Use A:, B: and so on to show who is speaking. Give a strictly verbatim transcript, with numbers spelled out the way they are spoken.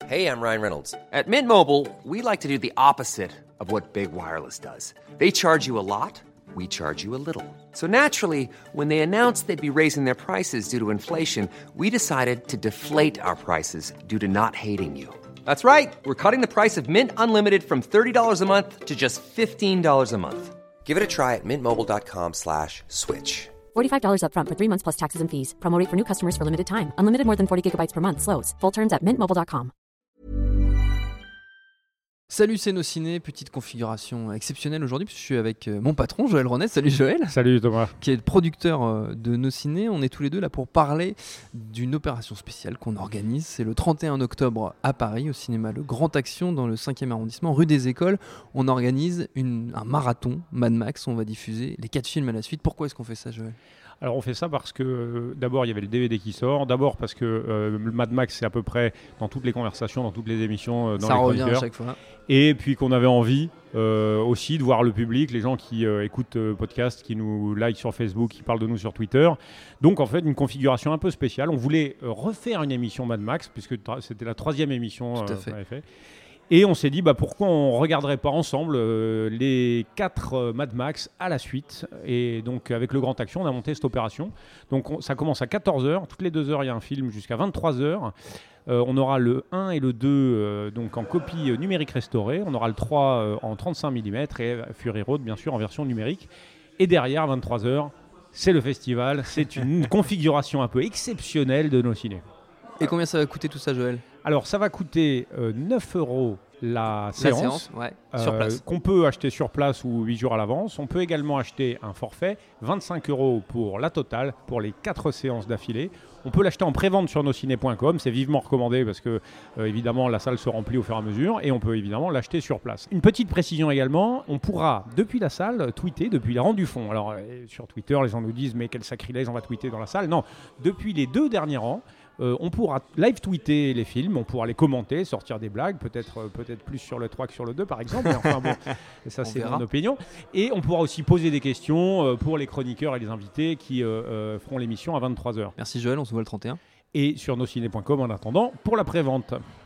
A: Hey, I'm Ryan Reynolds. At Mint Mobile, we like to do the opposite of what Big Wireless does. They charge you a lot, we charge you a little. So naturally, when they announced they'd be raising their prices due to inflation, we decided to deflate our prices due to not hating you. That's right. We're cutting the price of Mint Unlimited from thirty dollars a month to just fifteen dollars a month. Give it a try at mintmobile.com slash switch.
B: forty-five dollars up front for three months plus taxes and fees. Promo rate for new customers for limited time. Unlimited more than forty gigabytes per month. Slows full terms at mint mobile dot com.
C: Salut, c'est Nos Ciné, petite configuration exceptionnelle aujourd'hui puisque je suis avec mon patron Joël Ronet. Salut Joël.
D: Salut Thomas.
C: Qui est le producteur de Nos Ciné. On est tous les deux là pour parler d'une opération spéciale qu'on organise. C'est le trente et un octobre à Paris, au cinéma Le Grand Action, dans le cinquième arrondissement, rue des Écoles. On organise une, un marathon Mad Max. On va diffuser les quatre films à la suite. Pourquoi est-ce qu'on fait ça, Joël ?
D: Alors on fait ça parce que euh, d'abord il y avait le D V D qui sort, d'abord parce que euh, le Mad Max c'est à peu près dans toutes les conversations, dans toutes les émissions, euh, dans
C: ça
D: les
C: revient
D: chroniqueurs.
C: à chaque fois.
D: Et puis qu'on avait envie euh, aussi de voir le public, les gens qui euh, écoutent euh, podcast, qui nous like sur Facebook, qui parlent de nous sur Twitter. Donc en fait une configuration un peu spéciale. On voulait euh, refaire une émission Mad Max puisque tra- c'était la troisième émission
C: Tout à
D: euh,
C: fait.
D: qu'on avait fait. Et on s'est dit, bah, pourquoi on ne regarderait pas ensemble euh, les quatre euh, Mad Max à la suite. Et donc, avec Le Grand Action, on a monté cette opération. Donc, on, ça commence à quatorze heures. Toutes les deux heures, il y a un film jusqu'à vingt-trois heures. Euh, on aura le un et le deux euh, donc en copie euh, numérique restaurée. On aura le trois euh, en trente-cinq millimètres et Fury Road, bien sûr, en version numérique. Et derrière, à vingt-trois heures, c'est le festival. C'est une configuration un peu exceptionnelle de Nos Ciné.
C: Et combien ça va coûter tout ça, Joël ?
D: Alors, ça va coûter euh, neuf euros la
C: La
D: séance,
C: séance, ouais,
D: euh,
C: sur place.
D: qu'on peut acheter sur place ou huit jours à l'avance. On peut également acheter un forfait, vingt-cinq euros pour la totale, pour les quatre séances d'affilée. On peut l'acheter en pré-vente sur nosciné point com, c'est vivement recommandé parce que euh, évidemment la salle se remplit au fur et à mesure et on peut évidemment l'acheter sur place. Une petite précision également, on pourra depuis la salle tweeter depuis les rangs du fond. Alors euh, sur Twitter les gens nous disent mais quel sacrilège on va tweeter dans la salle. Non, depuis les deux derniers rangs, Euh, on pourra live tweeter les films, on pourra les commenter, sortir des blagues, peut-être, euh, peut-être plus sur le trois que sur le deux par exemple, mais enfin bon, ça c'est
C: verra.
D: mon opinion. Et on pourra aussi poser des questions euh, pour les chroniqueurs et les invités qui euh, euh, feront l'émission à vingt-trois heures.
C: Merci Joël, on se voit le trente et un.
D: Et sur nosciné point com en attendant pour la pré-vente.